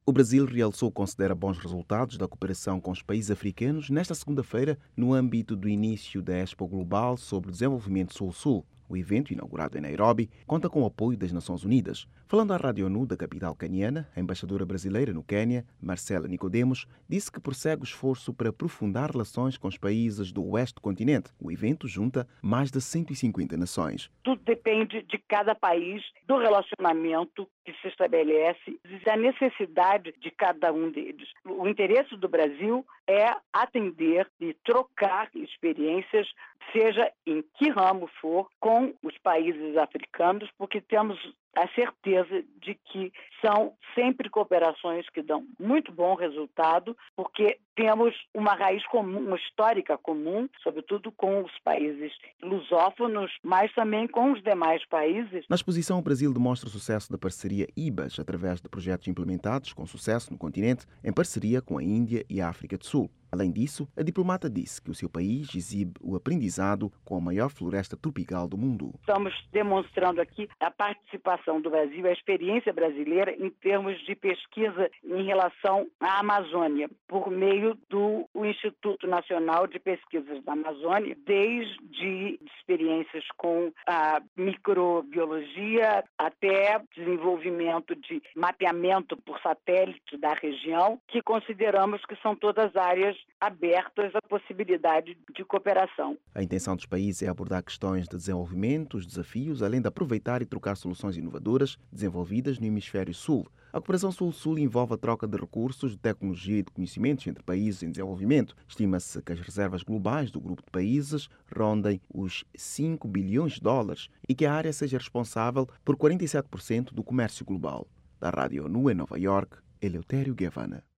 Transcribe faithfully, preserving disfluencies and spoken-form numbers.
O Brasil realçou que considera bons resultados da cooperação com os países africanos nesta segunda-feira, no âmbito do início da Expo Global sobre Desenvolvimento Sul-Sul. O evento, inaugurado em Nairobi, conta com o apoio das Nações Unidas. Falando à Rádio ONU da capital queniana, a embaixadora brasileira no Quênia, Marcela Nicodemos, disse que prossegue o esforço para aprofundar relações com os países do oeste do continente. O evento junta mais de cento e cinquenta nações. Tudo depende de cada país, do relacionamento que se estabelece e da necessidade de cada um deles. O interesse do Brasil é atender e trocar experiências, seja em que ramo for, com os países africanos, porque temos a certeza de que são sempre cooperações que dão muito bom resultado, porque temos uma raiz comum, uma histórica comum, sobretudo com os países lusófonos, mas também com os demais países. Na exposição, o Brasil demonstra o sucesso da parceria I B A S através de projetos implementados com sucesso no continente, em parceria com a Índia e a África do Sul. Além disso, a diplomata disse que o seu país exibe o aprendizado com a maior floresta tropical do mundo. Estamos demonstrando aqui a participação do Brasil, a experiência brasileira em termos de pesquisa em relação à Amazônia, por meio do Instituto Nacional de Pesquisas da Amazônia, desde experiências com a microbiologia até desenvolvimento de mapeamento por satélite da região, que consideramos que são todas áreas abertas à possibilidade de cooperação. A intenção dos países é abordar questões de desenvolvimento, os desafios, além de aproveitar e trocar soluções inovadoras desenvolvidas no hemisfério sul. A cooperação sul-sul envolve a troca de recursos, de tecnologia e de conhecimentos entre países em desenvolvimento. Estima-se que as reservas globais do grupo de países rondem os cinco bilhões de dólares e que a área seja responsável por quarenta e sete por cento do comércio global. Da Rádio ONU em Nova York, Eleutério Guevara.